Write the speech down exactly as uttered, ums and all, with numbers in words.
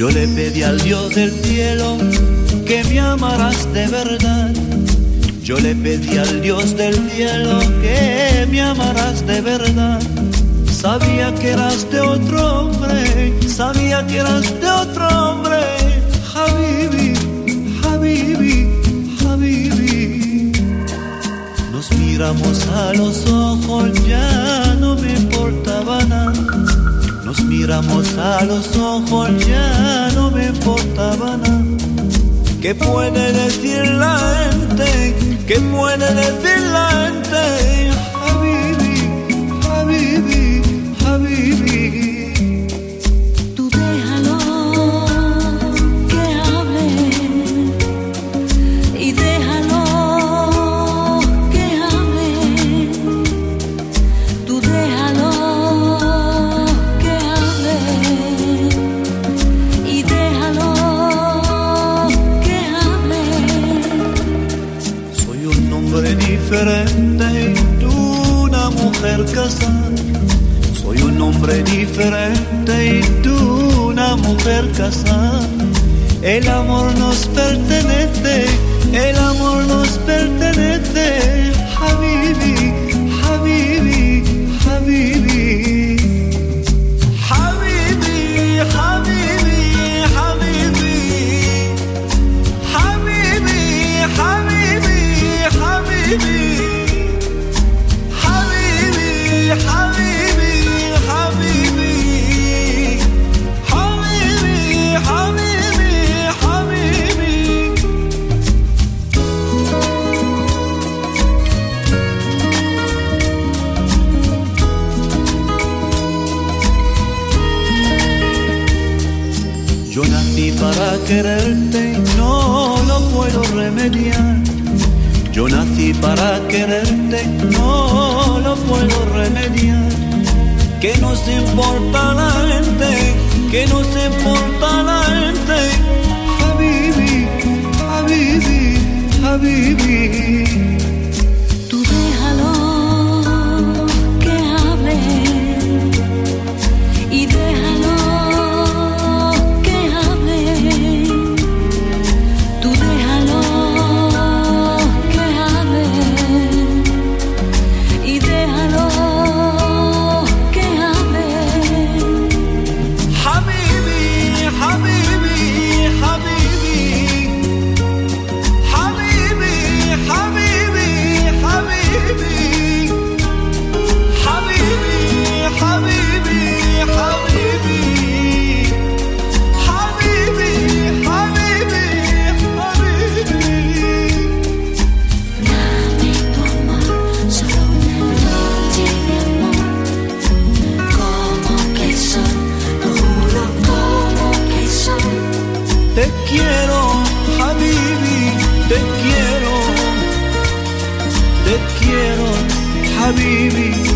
Yo le pedí al Dios del cielo que me amarás de verdad. Yo le pedí al Dios del cielo que me amarás de verdad. Sabía que eras de otro hombre, sabía que eras de otro hombre. Habibi, Habibi, Habibi. Nos miramos a los ojos, ya no me importaba nada. Nos miramos a los ojos, ya no me importaba nada. ¿Qué puede decir la gente? ¿Qué puede decir la gente? Habibi, Habibi, Habibi. Tú déjalo que hable y déjalo que hable. Tú déjalo que hable y déjalo que hable. Soy un hombre diferente y tú una mujer casada. Soy un hombre diferente y tú una mujer casada. El amor nos pertenece, el amor nos pertenece. Habibi, Habibi, Habibi. Habibi, Habibi, Habibi. Habibi, Habibi, Habibi. Habibi, Habibi. Habibi, Habibi, Habibi, Habibi. Yo nací para quererte y no lo puedo remediar. Yo nací para quererte, no lo puedo remediar. Que nos importa la gente, que nos importa la gente. Habibi, Habibi, Habibi. Tú déjalo que hable y déjalo que hable. Tú déjalo que hable y déjalo. Te quiero, Habibi, te quiero, te quiero, Habibi.